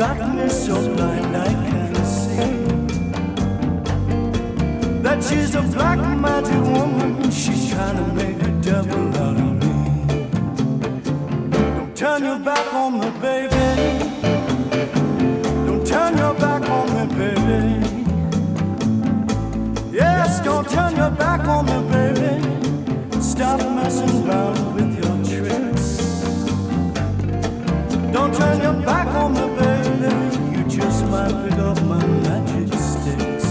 got me so blind I can't see that she's a black magic woman. She's trying to make a devil out of me. Don't turn your back on me, baby. Don't turn your back on me, baby. Yes, don't turn your back on me, baby. Stop messing around with your tricks. Don't turn your back on me, baby. You just might pick up my magic sticks.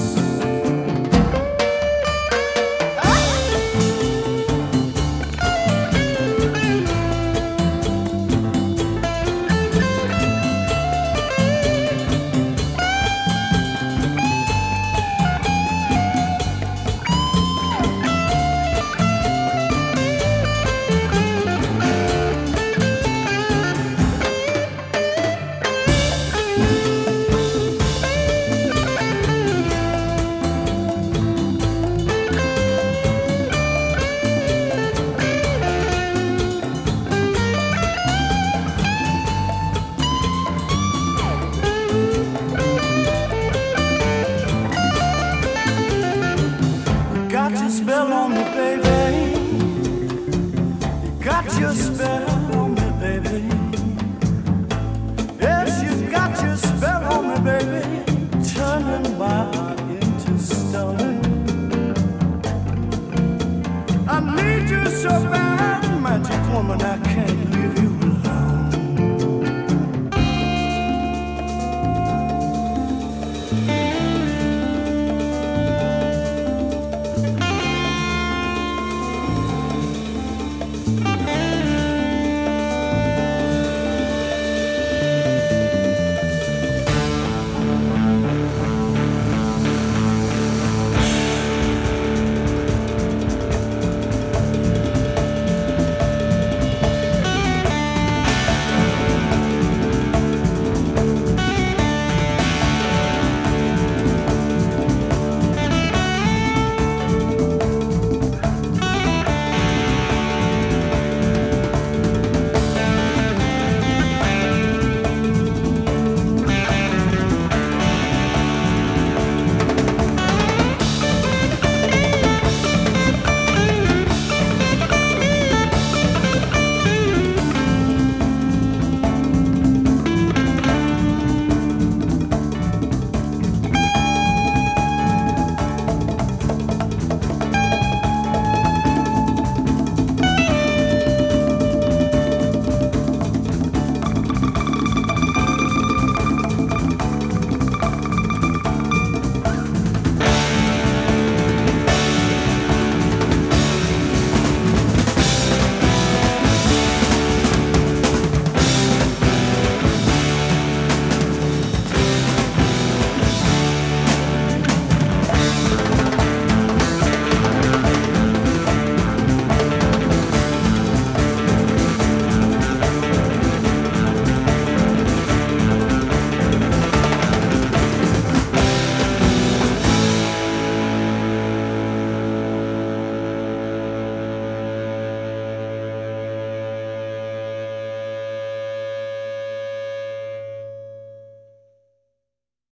Spell on me, baby. You got your spell on me, baby. Yes, you got your spell on me, baby. Turning my heart into stone. I need you so bad, magic woman. I